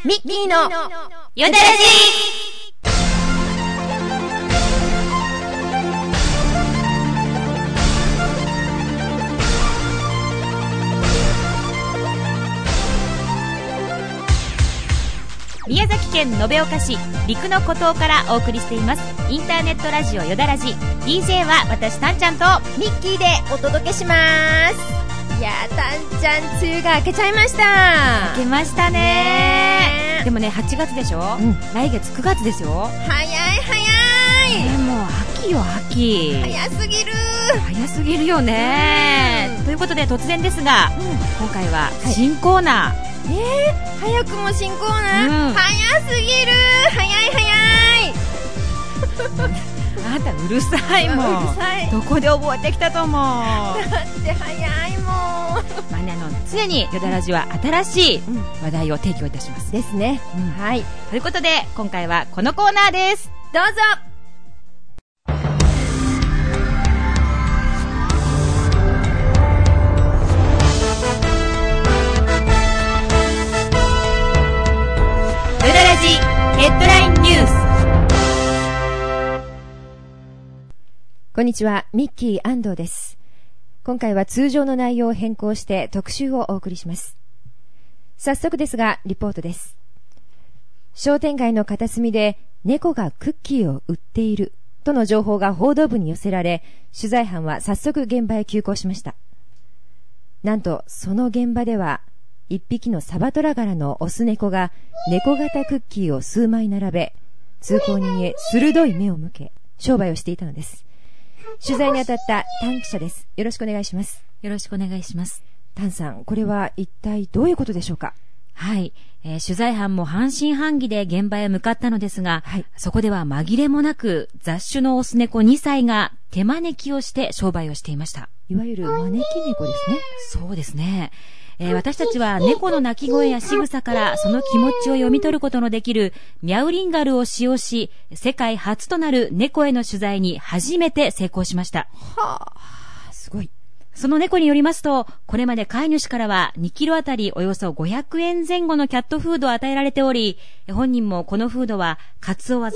ミッキーのよだらじ。宮崎県延岡市陸の孤島からお送りしていますインターネットラジオよだらじ。 DJ は私たんちゃんとミッキーでお届けします。いやー、たんちゃん梅雨が明けちゃいました。 明けましたね。でもね、8月でしょ、来月9月ですよ。 早い早い、 もう秋よ秋。 早すぎる。 早すぎるよね。ということで突然ですが、今回は新コーナー、 早くも新コーナー、早すぎる。早い早いあなたうるさいもん。 うるさい。 どこで覚えてきたと思う。 だって早いもん。 まあね、常によだらじは新しい話題を提供いたします。 ですね。はい。 ということで今回はこのコーナーです。 どうぞ。 よだらじヘッドラインニュース。 こんにちは、ミッキー安藤です。今回は通常の内容を変更して特集をお送りします。早速ですがリポートです。商店街の片隅で猫がクッキーを売っているとの情報が報道部に寄せられ、取材班は早速現場へ急行しました。なんとその現場では一匹のサバトラ柄のオス猫が猫型クッキーを数枚並べ、通行人へ鋭い目を向け商売をしていたのです。取材に当たったタン記者です。よろしくお願いします。 よろしくお願いします。 タンさん、これは一体どういうことでしょうか？ はい、取材班も半信半疑で現場へ向かったのですが、そこでは紛れもなく雑種のオス猫2歳が手招きをして商売をしていました。 いわゆる招き猫ですね。 そうですね。私たちは猫の鳴き声や仕草からその気持ちを読み取ることのできるミャウリンガルを使用し、世界初となる猫への取材に初めて成功しました。 はあ、すごい。 その猫によりますと、これまで飼い主からは2キロあたりおよそ500円前後のキャットフードを与えられており、本人もこのフードはカツオ味、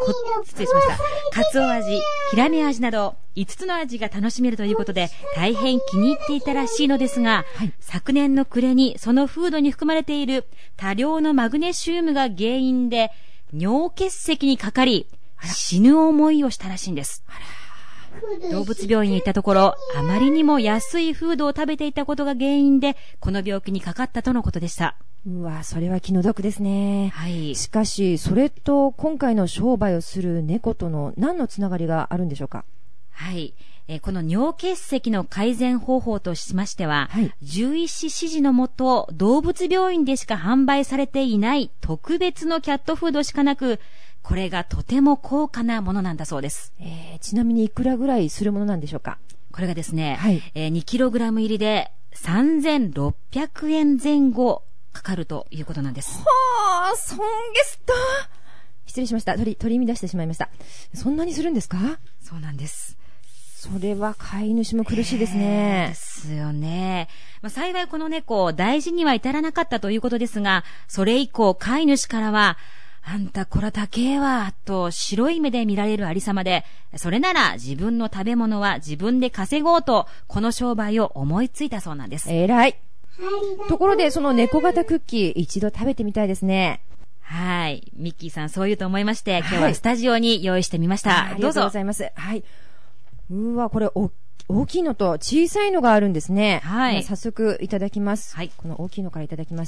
ヒラメ味など5つの味が楽しめるということで大変気に入っていたらしいのですが、昨年の暮れにそのフードに含まれている多量のマグネシウムが原因で尿結石にかかり死ぬ思いをしたらしいんです。動物病院に行ったところ、あまりにも安いフードを食べていたことが原因でこの病気にかかったとのことでした。 うわ、それは気の毒ですね。 はい。 しかしそれと今回の商売をする猫との何のつながりがあるんでしょうか？ はい。この尿結石の改善方法としましては、獣医師指示のもと動物病院でしか販売されていない特別のキャットフードしかなく、これがとても高価なものなんだそうです。 ちなみにいくらぐらいするものなんでしょうか？ これがですね、2キログラム入りで3600円前後かかるということなんです。 はあ、損ゲスト。失礼しました。取り乱してしまいました。そんなにするんですか？ そうなんです。 それは飼い主も苦しいですね。 ですよね。幸いこの猫大事には至らなかったということですが、それ以降飼い主からは、あんたこら高えわと白い目で見られるありさまで、それなら自分の食べ物は自分で稼ごうとこの商売を思いついたそうなんです。 偉い。ところでその猫型クッキー一度食べてみたいですね。 はい、ミッキーさんそう言うと思いまして、今日はスタジオに用意してみました。 ありがとうございます。はい。うわ、これ大きいのと小さいのがあるんですね。 はい。 早速いただきます。 はい。 この大きいのからいただきます。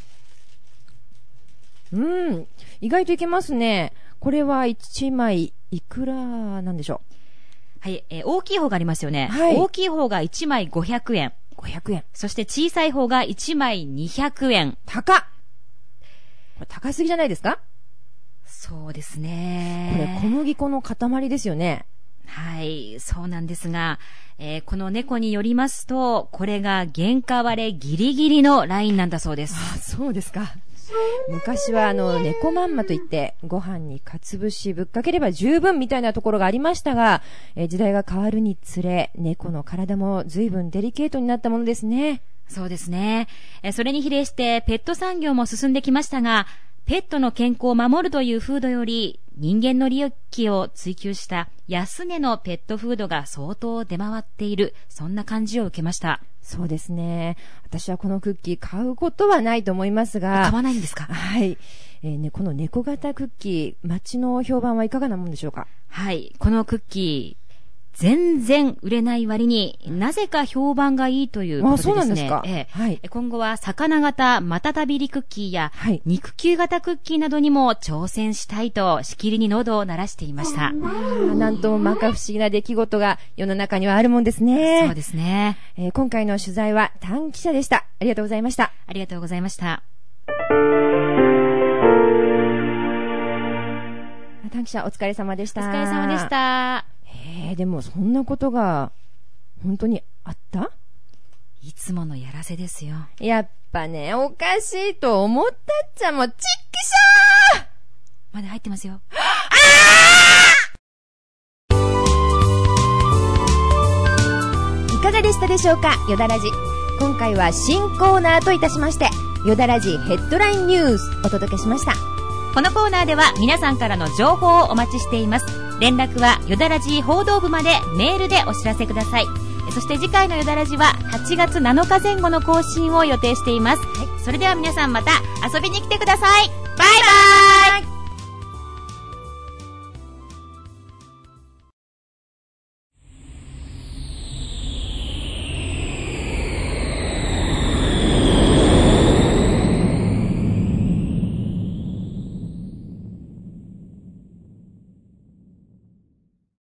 意外といけますね。これは1枚いくらなんでしょう？はい、大きい方がありますよね。 はい。 大きい方が1枚500円。 500円。 そして小さい方が1枚200円。 高っ！これ高すぎじゃないですか？ そうですね。 これ小麦粉の塊ですよね。 はい、そうなんですが、この猫によりますと、これが原価割れギリギリのラインなんだそうです。 あ、そうですか。昔は猫まんまといってご飯にかつ節ぶっかければ十分みたいなところがありましたが、時代が変わるにつれ猫の体も随分デリケートになったものですね。 そうですね。それに比例してペット産業も進んできましたが、ペットの健康を守るという風土より人間の利益を追求した安値のペットフードが相当出回っている、そんな感じを受けました。 そうですね。私はこのクッキー買うことはないと思いますが。 買わないんですか？ はい。この猫型クッキー、街の評判はいかがなもんでしょうか？ はい。このクッキー、全然売れない割になぜか評判がいいということでですね。 そうなんですか。はい。 今後は魚型またたびりクッキーや、 はい、 肉球型クッキーなどにも挑戦したいとしきりに喉を鳴らしていました。 なんとも摩訶不思議な出来事が世の中にはあるもんですね。 そうですね。 今回の取材は丹記者でした。ありがとうございました。 ありがとうございました。 丹記者お疲れ様でした。 お疲れ様でした。 でもそんなことが本当にあった？ いつものやらせですよ。 やっぱね、おかしいと思ったっちゃもうちっきしょー！ まだ入ってますよ。 いかがでしたでしょうか、よだらじ。今回は新コーナーといたしまして、よだらじヘッドラインニュースお届けしました。 このコーナーでは皆さんからの情報をお待ちしています。連絡はよだらじ報道部までメールでお知らせください。そして次回のよだらじは8月7日前後の更新を予定しています。はい、それでは皆さんまた遊びに来てください。